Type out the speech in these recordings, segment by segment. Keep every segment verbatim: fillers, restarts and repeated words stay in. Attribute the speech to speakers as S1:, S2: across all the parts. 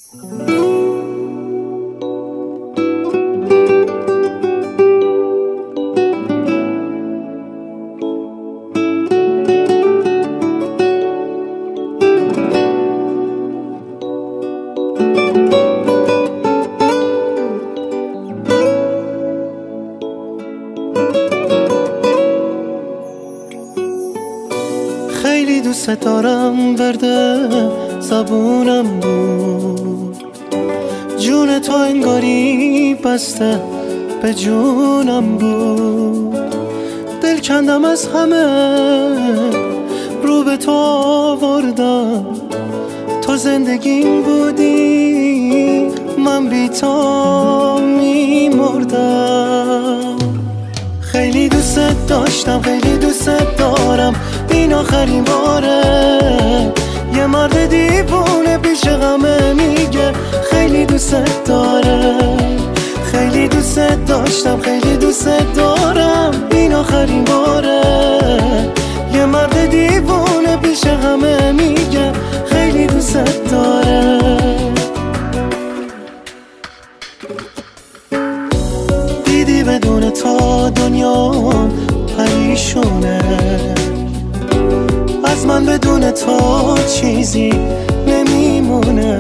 S1: خیلی دوست دارم، ورده زبونم بود، جون تو انگاری بسته به جونم بود. دل کندم از همه رو به تو آوردم، تو زندگیم بودی من بی تو می مردم. خیلی دوست داشتم، خیلی دوست دارم، این آخرین باره. یه مرد دیوونه پیش غمه میگه خیلی دوست داره. خیلی دوست داشتم، خیلی دوست دارم، این آخرین باره. یه مرد دیوونه پیش غمه میگه خیلی دوست داره. دیدی بدون تو دنیا پریشونه، از من بدون تو چیزی نمیمونه.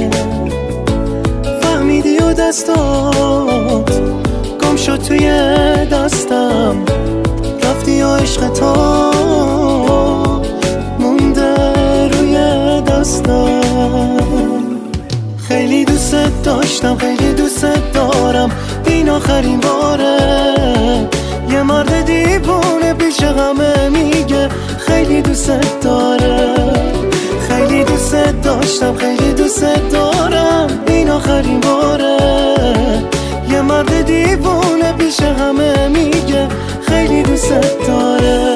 S1: فهمیدی و دستات گم شد توی دستم، رفتی و عشق تو مونده روی دستم. خیلی دوست داشتم، خیلی دوست دارم، این آخرین باره. یه مرد دیوونه پیش غمه میگه خیلی دوست داره. خیلی دوست داشتم، خیلی دوست دارم، این آخرین باره. یه مرد دیوونه پیش غمه میگه خیلی دوست داره.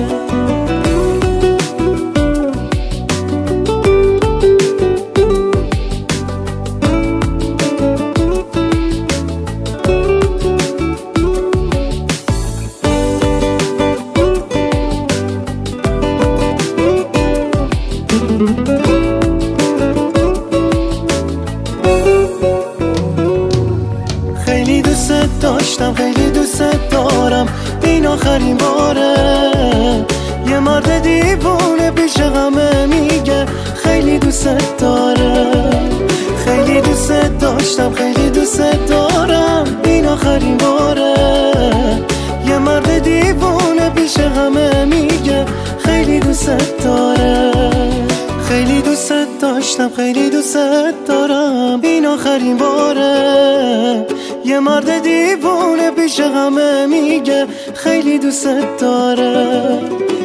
S1: خیلی دوست داشتم، خیلی دوست دارم، این آخرین باره. یه مرد دیوونه پیش غمه میگه خیلی دوست داره. خیلی دوست داشتم، خیلی دوست دارم، این آخرین باره. یه مرد دیوونه پیش غمه میگه خیلی دوست داره. خیلی دوست داشتم، خیلی دوست دارم، این آخرین باره. یه مرد دیوونه پیش غمه میگه خیلی دوست داره.